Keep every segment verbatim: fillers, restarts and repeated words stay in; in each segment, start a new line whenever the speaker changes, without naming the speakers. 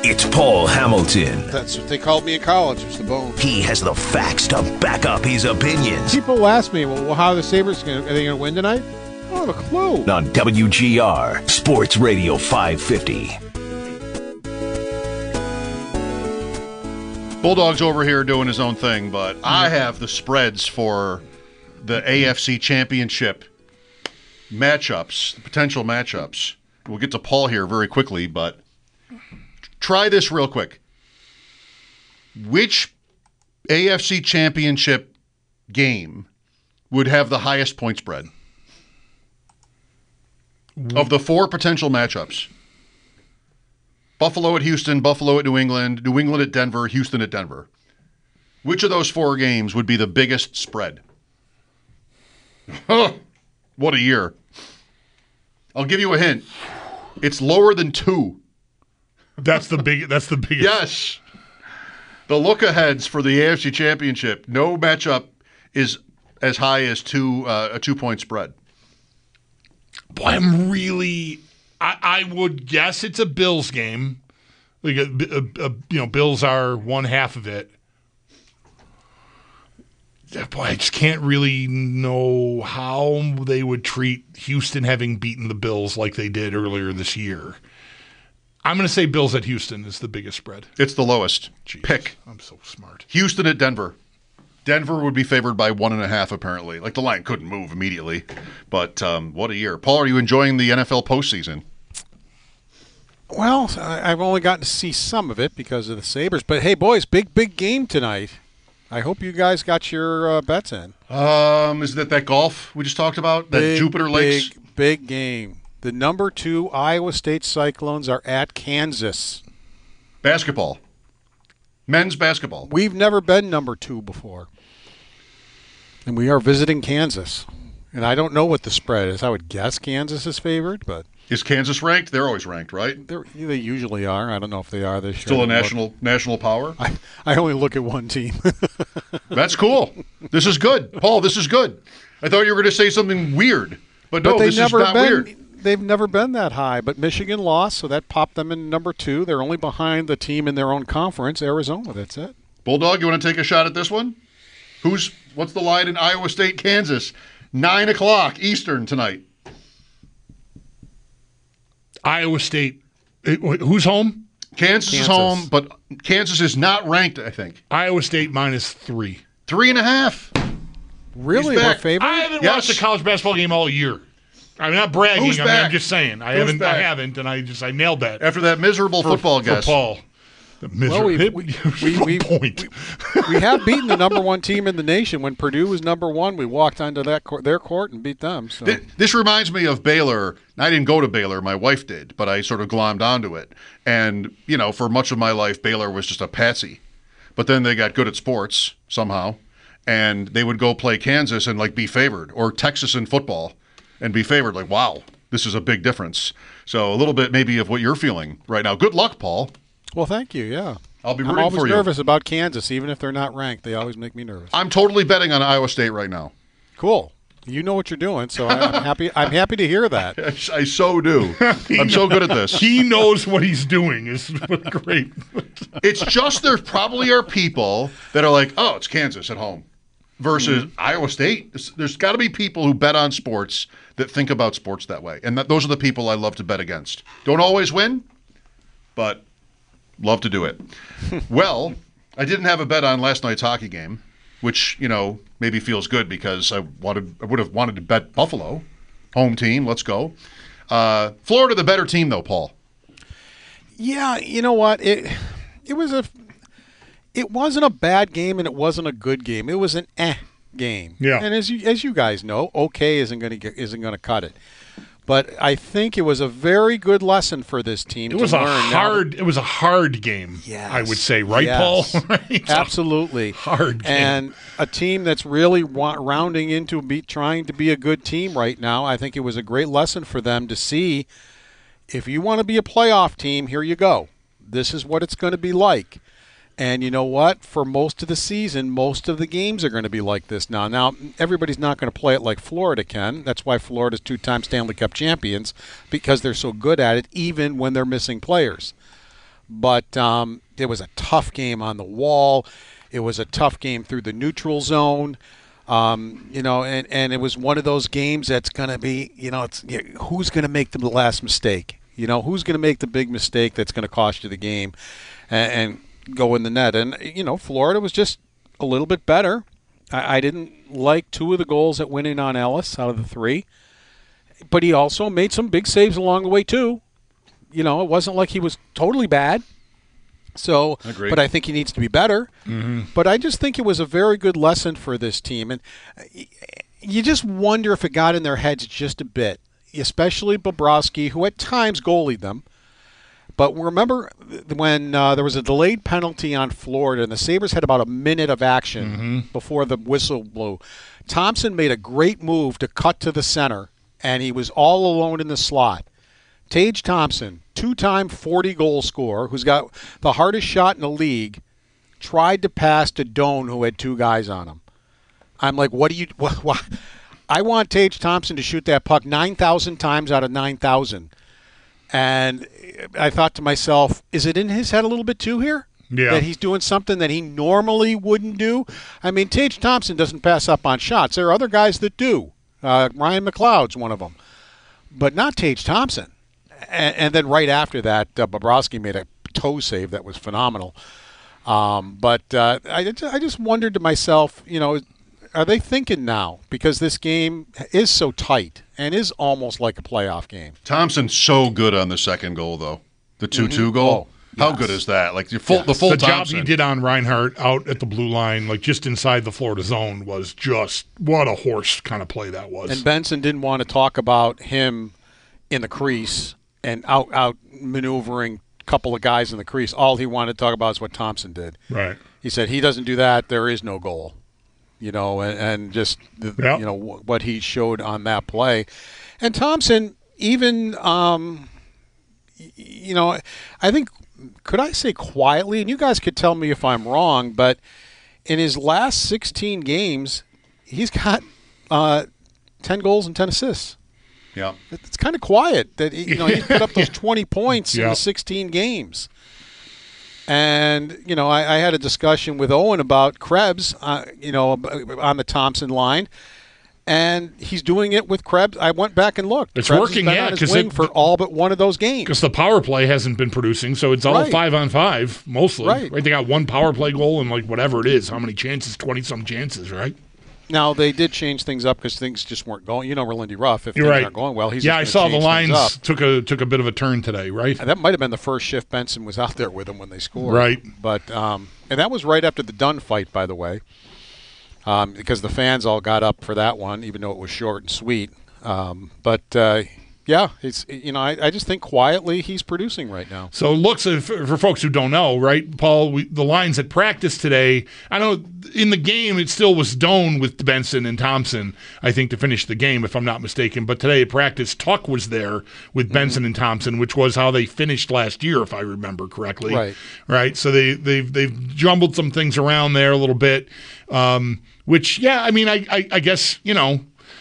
It's Paul Hamilton.
That's what they called me in college, it's the bone.
He has the facts to back up his opinions.
People ask me, well, how are the Sabres going to, are they going to win tonight? I don't have a clue.
On W G R, Sports Radio five fifty.
Bulldog's over here doing his own thing, but I have the spreads for the A F C Championship matchups, the potential matchups. We'll get to Paul here very quickly, but try this real quick. Which A F C Championship game would have the highest point spread? Of the four potential matchups. Buffalo at Houston, Buffalo at New England, New England at Denver, Houston at Denver. Which of those four games would be the biggest spread? Huh, what a year. I'll give you a hint. It's lower than two.
That's the big. That's the biggest.
Yes. The look-aheads for the A F C Championship, no matchup is as high as two uh, a two-point spread.
Boy, I'm really. I, I would guess it's a Bills game. Like a, a, a, you know, Bills are one half of it. Boy, I just can't really know how they would treat Houston having beaten the Bills like they did earlier this year. I'm going to say Bills at Houston is the biggest spread.
It's the lowest.
Jeez,
Pick.
I'm so smart.
Houston at Denver. Denver would be favored by one and a half, apparently. Like, the line couldn't move immediately. But um, what a year. Paul, are you enjoying the N F L postseason?
Well, I- I've only gotten to see some of it because of the Sabres. But, hey, boys, big, big game tonight. I hope you guys got your uh, bets in.
Um, is that that golf we just talked about? That
Big,
Jupiter Lakes?
Big, big game. The number two Iowa State Cyclones are at Kansas.
Basketball. Men's basketball.
We've never been number two before. And we are visiting Kansas. And I don't know what the spread is. I would guess Kansas is favored, but
Is Kansas ranked? They're always ranked, right?
they're, they usually are. I don't know if they are this year.
Still a
I didn't
national
look.
national power?
I, I only look at one team.
That's cool. This is good. Paul, this is good. I thought you were going to say something weird. But no,
but they've
this
never
is not
been,
weird.
They've never been that high. But Michigan lost, so that popped them in number two. They're only behind the team in their own conference, Arizona. That's it.
Bulldog, you want to take a shot at this one? Who's What's the line in Iowa State, Kansas? Nine o'clock Eastern tonight.
Iowa State. Who's home?
Kansas,
Kansas.
is home, but Kansas is not ranked, I think.
Iowa State minus three.
Three and a half.
Really?
He's
We're
back.
favored?
I haven't
Yes.
watched a college basketball game all year. I'm not bragging.
Who's
I mean, I'm
back?
just saying. I
Who's
haven't. I
back?
haven't, and I just I nailed that.
After that miserable
for,
football
for
guess.
Paul. The
Well, we,
miserable
we, we, we,
point.
we have beaten the number one team in the nation. When Purdue was number one, we walked onto that court, their court and beat them. So.
Th- This reminds me of Baylor. I didn't go to Baylor. My wife did, but I sort of glommed onto it. And, you know, for much of my life, Baylor was just a patsy. But then they got good at sports somehow, and they would go play Kansas and, like, be favored, or Texas in football and be favored. Like, wow, this is a big difference. So a little bit maybe of what you're feeling right now. Good luck, Paul.
Well, thank you, yeah.
I'll be
I'm
rooting
always
for you.
nervous about Kansas, even if they're not ranked. They always make me nervous.
I'm totally betting on Iowa State right now.
Cool. You know what you're doing, so I- I'm happy. I'm happy to hear that.
I, I so do. I'm so good at this.
He knows what he's doing. Is great.
It's just there probably are people that are like, oh, it's Kansas at home versus
Mm-hmm.
Iowa State. There's, there's got to be people who bet on sports that think about sports that way. And that, those are the people I love to bet against. Don't always win, but love to do it. Well, I didn't have a bet on last night's hockey game, which, you know, maybe feels good because I wanted I would have wanted to bet Buffalo, home team. Let's go. Uh, Florida, the better team, though, Paul.
Yeah, you know what? It it was a it wasn't a bad game and it wasn't a good game. It was an eh game.
Yeah.
And as you as you guys know, okay isn't going to get isn't going to cut it. But I think it was a very good lesson for this team.
It
to
was a
learn now that-
hard. It was a hard game.
Yes.
I would say, right,
Yes.
Paul? Right?
Absolutely.
Hard game.
And a team that's really wa- rounding into be trying to be a good team right now. I think it was a great lesson for them to see if you want to be a playoff team, here you go. This is what it's going to be like. And you know what? For most of the season, most of the games are going to be like this now. Now, everybody's not going to play it like Florida can. That's why Florida's two-time Stanley Cup champions, because they're so good at it, even when they're missing players. but um, it was a tough game on the wall. It was a tough game through the neutral zone. Um, you know, and, and it was one of those games that's going to be, you know, it's who's going to make the last mistake? You know, who's going to make the big mistake that's going to cost you the game and, and go in the net? And, you know, Florida was just a little bit better. I, I didn't like two of the goals that went in on Ellis out of the three. But he also made some big saves along the way, too. You know, it wasn't like he was totally bad. So,
Agreed.
But I think he needs to be better.
Mm-hmm.
But I just think it was a very good lesson for this team. And you just wonder if it got in their heads just a bit, especially Bobrovsky, who at times goalied them. But remember when uh, there was a delayed penalty on Florida and the Sabres had about a minute of action
mm-hmm.
before the whistle blew. Thompson made a great move to cut to the center, and he was all alone in the slot. Tage Thompson, two-time forty-goal scorer, who's got the hardest shot in the league, tried to pass to Doan, who had two guys on him. I'm like, what do you what, what? I want Tage Thompson to shoot that puck nine thousand times out of nine thousand. And I thought to myself, is it in his head a little bit too here?
Yeah.
That he's doing something that he normally wouldn't do? I mean, Tage Thompson doesn't pass up on shots. There are other guys that do. Uh, Ryan McLeod's one of them. But not Tage Thompson. And, and then right after that, uh, Bobrovsky made a toe save that was phenomenal. Um, but uh, I, I just wondered to myself, you know, are they thinking now? Because this game is so tight and is almost like a playoff game.
Thompson's so good on the second goal, though. The two-two
Mm-hmm.
goal.
Oh,
How
yes.
good is that? Like the full,
Yes.
the full
the
Thompson.
job he did on Reinhart out at the blue line, like just inside the Florida zone, was just what a horse kind of play that was.
And Benson didn't want to talk about him in the crease and out out maneuvering a couple of guys in the crease. All he wanted to talk about is what Thompson did.
right.
He said he doesn't do that, there is no goal. You know, and, and just the,
Yep.
you know w- what he showed on that play. And Thompson, even um, y- you know, I think could I say quietly, and you guys could tell me if I'm wrong, but in his last sixteen games, he's got uh, ten goals and ten assists.
Yeah.
It's kind of quiet that you know he put up those twenty points in
Yeah.
the sixteen games. And you know, I, I had a discussion with Owen about Krebs, uh, you know, on the Thompson line, and he's doing it with Krebs. I went back and looked.
It's
Krebs has
working,
been
yeah,
on his
'cause
wing
it-
for all but one of those games.
Because the power play hasn't been producing, so it's all
Right.
five on five mostly.
Right.
They got one power play goal and like whatever it is, how many chances? Twenty some chances, right?
Now they did change things up because things just weren't going. You know, Lindy Ruff. If
You're
things
right.
aren't going well, he's
yeah. I
just
saw
gonna
the
change things
lines
up.
took a took a bit of a turn today, right?
And that might have been the first shift Benson was out there with him when they scored.
Right.
But um, and that was right after the Dunn fight, by the way, um, because the fans all got up for that one, even though it was short and sweet. Um, but uh, yeah, it's you know I, I just think quietly he's producing right now.
So it looks for, for folks who don't know, right, Paul? We, the lines at practice today. I know in the game it still was Doan with Benson and Thompson, I think, to finish the game, if I'm not mistaken. But today at practice, Tuck was there with Benson and Thompson, which was how they finished last year, if I remember correctly.
Right.
Right. So they they've they've jumbled some things around there a little bit. Um, which, yeah, I mean, I, I I guess you know.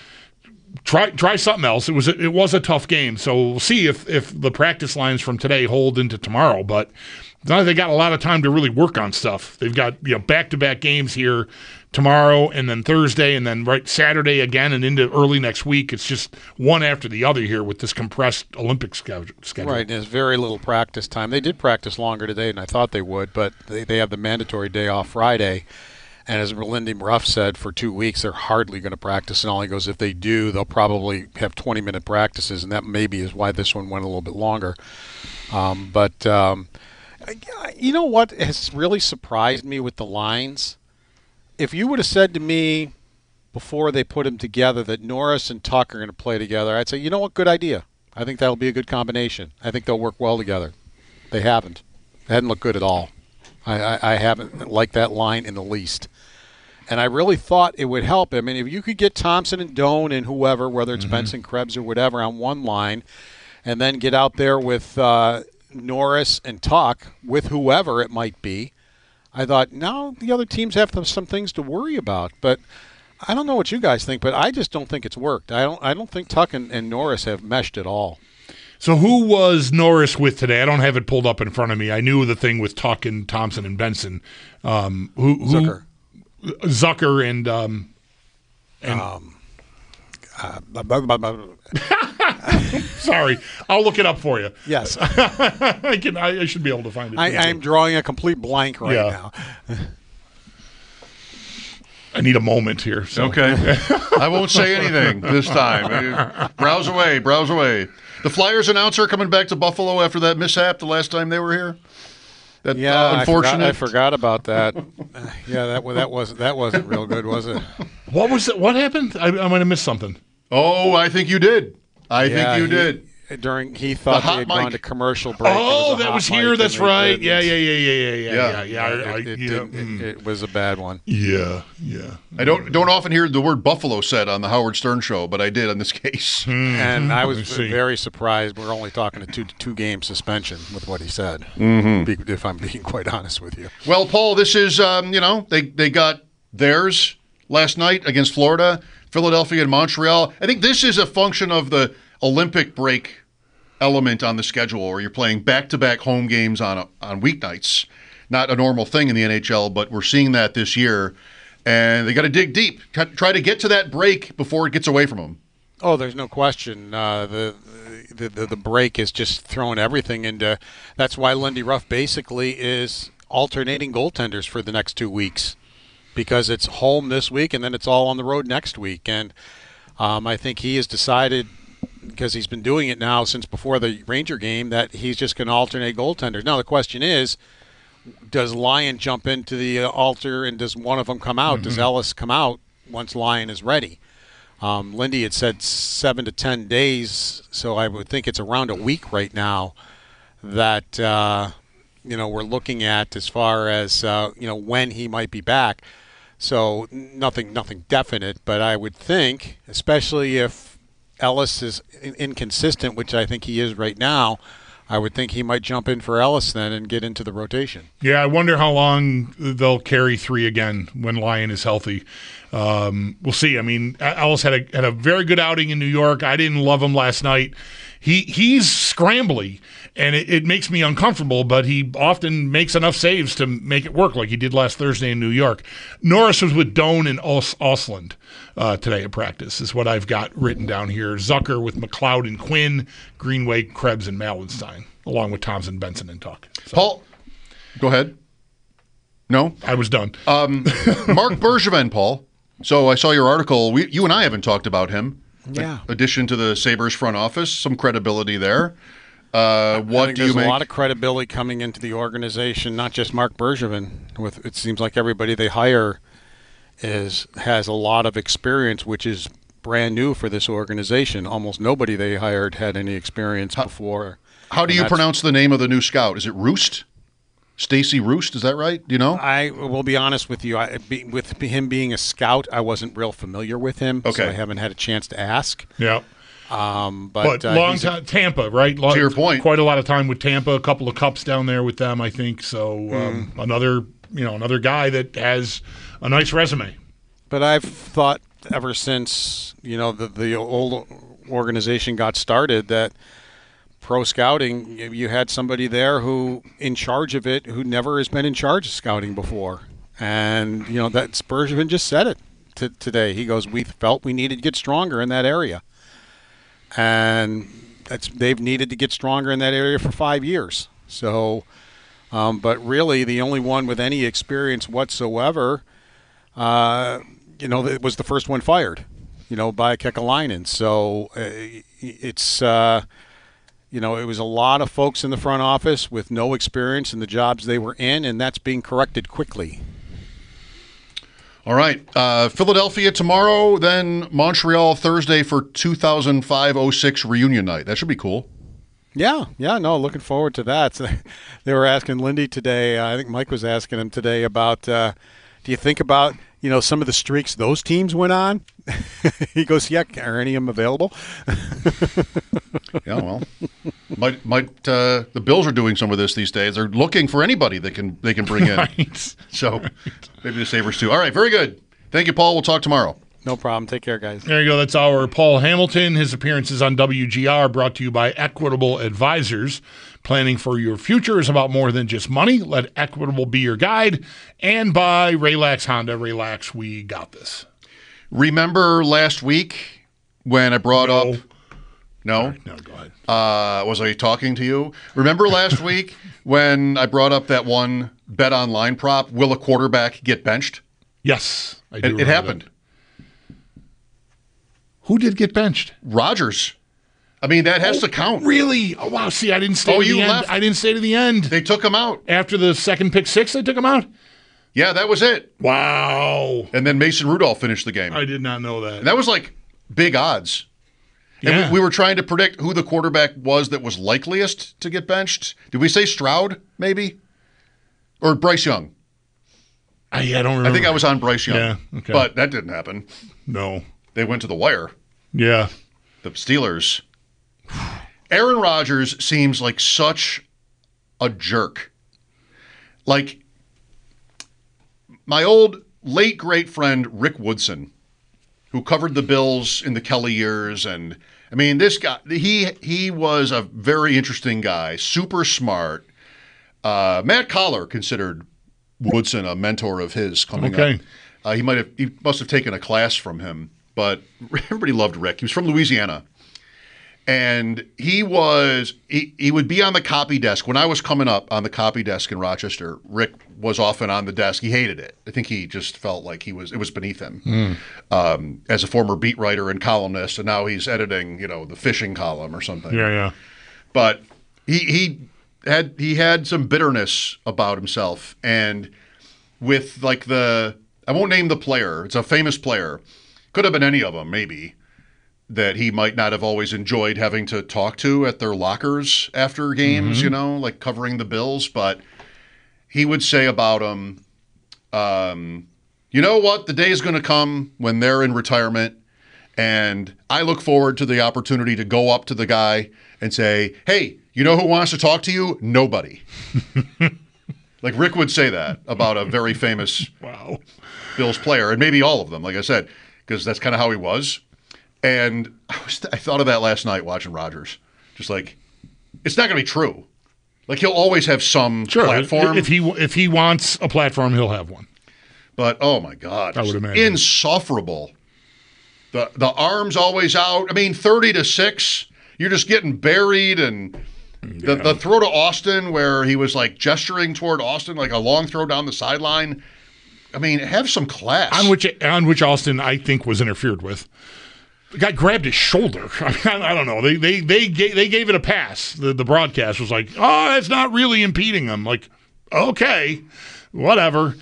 Try try something else. It was a, it was a tough game, so we'll see if, if the practice lines from today hold into tomorrow. But now they got a lot of time to really work on stuff. They've got you know back to back games here tomorrow, and then Thursday, and then right Saturday again, and into early next week. It's just one after the other here with this compressed Olympic schedule.
Right, and there's very little practice time. They did practice longer today than I thought they would, but they, they have the mandatory day off Friday. And as Lindy Ruff said, for two weeks they're hardly going to practice. And all he goes, if they do, they'll probably have twenty-minute practices, and that maybe is why this one went a little bit longer. Um, but um, you know what has really surprised me with the lines? If you would have said to me before they put them together that Norris and Tuck are going to play together, I'd say, you know what, good idea. I think that'll be a good combination. I think they'll work well together. They haven't. They hadn't looked good at all. I, I, I haven't liked that line in the least. And I really thought it would help. I mean, if you could get Thompson and Doan and whoever, whether it's mm-hmm. Benson, Krebs, or whatever, on one line, and then get out there with uh, Norris and Tuck, with whoever it might be, I thought, now the other teams have some things to worry about. But I don't know what you guys think, but I just don't think it's worked. I don't I don't think Tuck and, and Norris have meshed at all.
So who was Norris with today? I don't have it pulled up in front of me. I knew the thing with Tuck and Thompson and Benson. Um, who, who
Zucker.
Zucker and um, and
Um, uh, bu- bu- bu- bu-
sorry, I'll look it up for you.
yes,
I can. I, I should be able to find it.
I, I'm drawing a complete blank right
Yeah.
now.
I need a moment here. So.
Okay. I won't say anything this time. Browse away, browse away. The Flyers announcer coming back to Buffalo after that mishap the last time they were here? That
Yeah,
uh, unfortunate.
I forgot, I forgot about that. Uh, yeah, that wa- that wasn't that wasn't real good, was it?
What was it? What happened? I, I might have missed something.
Oh, I think you did. I
Yeah,
think you
he-
did.
During he thought
hot
they had
mic.
gone to commercial break.
Oh,
There a
that
hot
was
mic
here.
and
That's
they
right.
didn't.
Yeah, yeah, yeah, yeah, yeah, yeah,
Yeah.
yeah. yeah, I, I,
It, it,
yeah,
didn't-
mm.
it, it was a bad one.
yeah, yeah.
I don't don't often hear the word Buffalo said on the Howard Stern show, but I did on this case.
And I was
I see.
very surprised. We're only talking a two two game suspension with what he said. Mm-hmm. If I'm being quite honest with you.
Well, Paul, this is um, you know they they got theirs last night against Florida, Philadelphia, and Montreal. I think this is a function of the Olympic break element on the schedule, where you're playing back-to-back home games on a, on weeknights. Not a normal thing in the N H L, but we're seeing that this year. And they got to dig deep, try to get to that break before it gets away from them.
Oh, there's no question. Uh, the, the the the break is just throwing everything into. That's why Lindy Ruff basically is alternating goaltenders for the next two weeks, because it's home this week and then it's all on the road next week. And um, I think he has decided, because he's been doing it now since before the Ranger game, that he's just going to alternate goaltenders. Now the question is, does Lyon jump into the uh, altar and does one of them come out? Mm-hmm. Does Ellis come out once Lyon is ready? Um, Lindy had said seven to ten days, so I would think it's around a week right now that uh, you know we're looking at as far as uh, you know when he might be back. So nothing, nothing definite, but I would think, especially if Ellis is in- inconsistent, which I think he is right now, I would think he might jump in for Ellis then and get into the rotation.
Yeah, I wonder how long they'll carry three again when Lyon is healthy. Um, we'll see. I mean, Ellis had a had a very good outing in New York. I didn't love him last night. He he's scrambly, and it, it makes me uncomfortable, but he often makes enough saves to make it work, like he did last Thursday in New York. Norris was with Doan and Os- Osland uh, today at practice, is what I've got written down here. Zucker with McLeod and Quinn, Greenway, Krebs, and Malenstein, along with Thompson, Benson, and Tuck. So,
Paul, go ahead. No?
I was done.
Um, Mark Bergevin, Paul. So I saw your article. We, you and I haven't talked about him.
Yeah.
Addition to the Sabres front office, some credibility there. Uh,
I
what
think
do
there's
you make?
a lot of credibility coming into the organization, not just Mark Bergevin. With it seems like everybody they hire is has a lot of experience, which is brand new for this organization. Almost nobody they hired had any experience before.
How do
And
you
that's-
pronounce the name of the new scout? Is it Roost? Stacy Roost, is that right? Do you know?
I will be honest with you. I, be, with him being a scout, I wasn't real familiar with him,
Okay.
so I haven't had a chance to ask.
yeah.
Um,
But,
but uh,
long
he's a-
time Tampa, right? Lo-
To your point.
quite a lot of time with Tampa. A couple of cups down there with them, I think. So um, another, you know, another guy that has a nice resume.
But I've thought ever since you know the the old organization got started that pro scouting, you you had somebody there who in charge of it who never has been in charge of scouting before, and you know that Bergevin just said it t- today. He goes, "We felt we needed to get stronger in that area," and that's they've needed to get stronger in that area for five years. So, um, but really, the only one with any experience whatsoever. Uh, you know, it was the first one fired, you know, by Kekalainen. So uh, it's, uh, you know, it was a lot of folks in the front office with no experience in the jobs they were in, and that's being corrected quickly.
All right. Uh, Philadelphia tomorrow, then Montreal Thursday for two thousand five oh six reunion night. That should be cool.
Yeah, yeah, no, looking forward to that. So they were asking Lindy today, uh, I think Mike was asking him today about, uh, do you think about, you know, some of the streaks those teams went on? He goes, yeah, are any of them available?
Yeah, well, might might uh, the Bills are doing some of this these days. They're looking for anybody they can they can bring in.
Right.
So maybe the Sabres too. All right, very good. Thank you, Paul. We'll talk tomorrow.
No problem. Take care, guys.
There you go. That's our Paul Hamilton. His appearances on W G R brought to you by Equitable Advisors. Planning for your future is about more than just money. Let Equitable be your guide. And by Relax Honda. Relax, we got this.
Remember last week when I brought
No.
up... No?
Right, no, go ahead.
Uh, was I talking to you? Remember last week when I brought up that one bet online prop, will a quarterback get benched?
Yes, I do
It, it
remember
happened.
that. Who did get benched?
Rodgers. I mean, that has to count.
Really? Oh, wow. See, I didn't stay
Oh,
to
you
the end.
left.
I didn't stay to the end.
They took him out.
After the second pick six, they took him out?
Yeah, that was it.
Wow.
And then Mason Rudolph finished the game.
I did not know that.
And that was like big odds. And
Yeah.
we, we were trying to predict who the quarterback was that was likeliest to get benched. Did we say Stroud, maybe? Or Bryce Young?
I, I don't remember.
I think I was on Bryce Young.
Yeah, okay.
But that didn't happen.
No.
They went to the wire.
Yeah.
The Steelers. Aaron Rodgers seems like such a jerk. Like my old late great friend Rick Woodson, who covered the Bills in the Kelly years, and I mean this guy he he was a very interesting guy, super smart. Uh, Matt Collar considered Woodson a mentor of his coming
Okay.
up. Uh, he might have he must have taken a class from him, but everybody loved Rick. He was from Louisiana. And he was, he, he would be on the copy desk. When I was coming up on the copy desk in Rochester, Rick was often on the desk. He hated it. I think he just felt like he was, it was beneath him.
Mm.
Um, as a former beat writer and columnist, and now he's editing, you know, the fishing column or something.
Yeah, yeah.
But he, he had, he had some bitterness about himself. And with like the, I won't name the player. It's a famous player. Could have been any of them, maybe. That he might not have always enjoyed having to talk to at their lockers after games,
Mm-hmm.
you know, like covering the Bills. But he would say about him, um, you know what? The day is going to come when they're in retirement. And I look forward to the opportunity to go up to the guy and say, hey, you know who wants to talk to you? Nobody. Like Rick would say that about a very famous
Wow.
Bills player, and maybe all of them, like I said, because that's kind of how he was. And I, was, I thought of that last night watching Rodgers. Just like, it's not going to be true. Like, he'll always have some
Sure.
platform.
If he if he wants a platform, he'll have one.
But, oh, my God.
I would imagine.
Insufferable. The, the arms always out. I mean, thirty to six, you're just getting buried. And the,
Yeah.
the throw to Austin where he was, like, gesturing toward Austin, like a long throw down the sideline. I mean, have some class.
On which on which Austin, I think, was interfered with. The guy grabbed his shoulder. I, mean, I don't know. They they they gave, they gave it a pass. The the broadcast was like, "Oh, it's not really impeding him." Like, okay, whatever.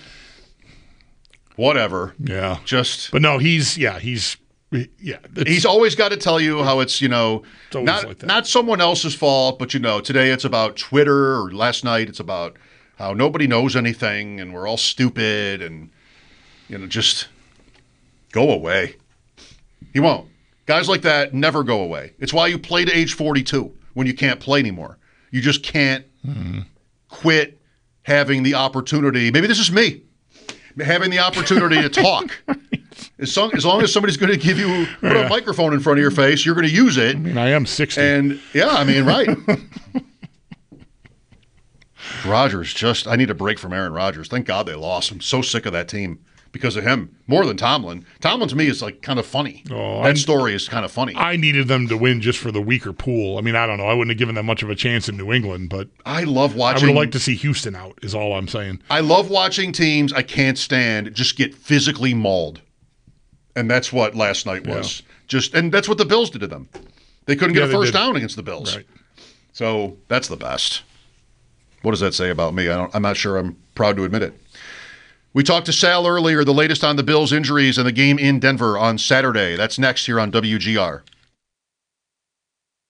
Whatever.
Yeah,
Just.
but no, he's yeah, he's yeah. it's-
He's always got to tell you how it's, you know,
always
not
like that.
not someone else's fault, but, you know, today it's about Twitter, or last night it's about how nobody knows anything and we're all stupid and, you know, just go away. He won't. Guys like that never go away. It's why you play to age forty-two when you can't play anymore. You just can't
Mm-hmm.
quit having the opportunity. Maybe this is me. Having the opportunity to talk. As long, as long as somebody's going to give you put
Yeah.
a microphone in front of your face, you're going to use it.
I mean, I am sixty.
And yeah, I mean, right. Rodgers, just I need a break from Aaron Rodgers. Thank God they lost. I'm so sick of that team because of him. More than Tomlin. Tomlin to me is like kind of funny.
Oh,
that
I'm-
story is kind of funny. I,
I needed them to win just for the weaker pool. I mean, I don't know. I wouldn't have given them much of a chance in New England, but
love
I
watching.
would have liked to see Houston out. Is all I'm saying.
I love watching teams I can't stand just get physically mauled, and that's what last night was. Just and that's what the Bills did to them. They couldn't get
Yeah,
a
they
first
did.
down against the Bills.
Right.
So that's the best. What does that say about me? I don't, I'm not sure I'm proud to admit it. We talked to Sal earlier, the latest on the Bills' injuries and the game in Denver on Saturday. That's next here on W G R.